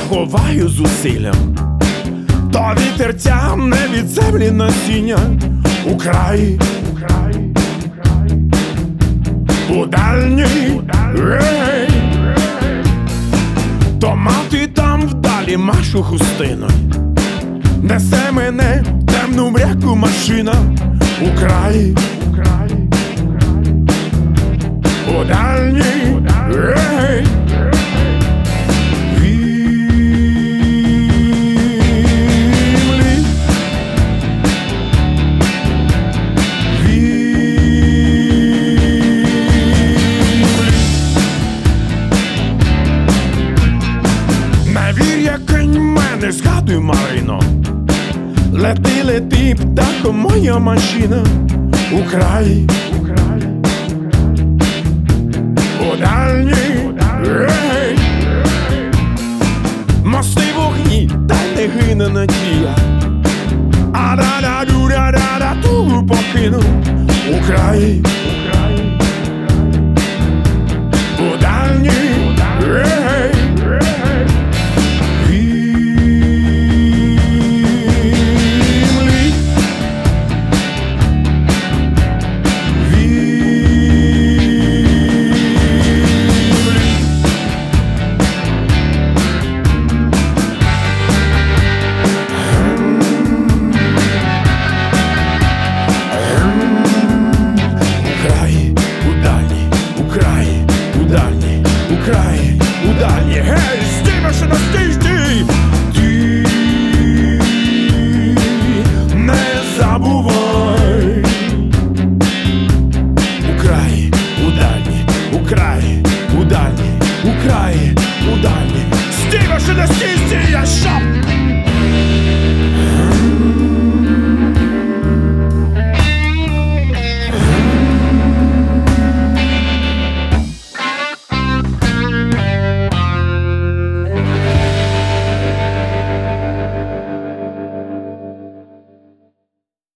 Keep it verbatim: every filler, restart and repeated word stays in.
ховаю зусиллям, то вітер тягне від землі насіння у край, у дальній, ей, то мати там вдалі машу хустиною, несе мене темну мряку машина у край, у дальній, ей, не згадуй, Марино, лети, лети, птахо, моя машина у край, у дальній, ей, мости вогні, та не гине надія, а да-да-ду-да-да-да-ту покину у край, у дальній, ей. Край, у дальній, гей, стій, машина, стій, стій! Ти не забувай. У край, у дальній, у край, у дальній, у край, у дальній. Стій, машина, стій, стій, я шап!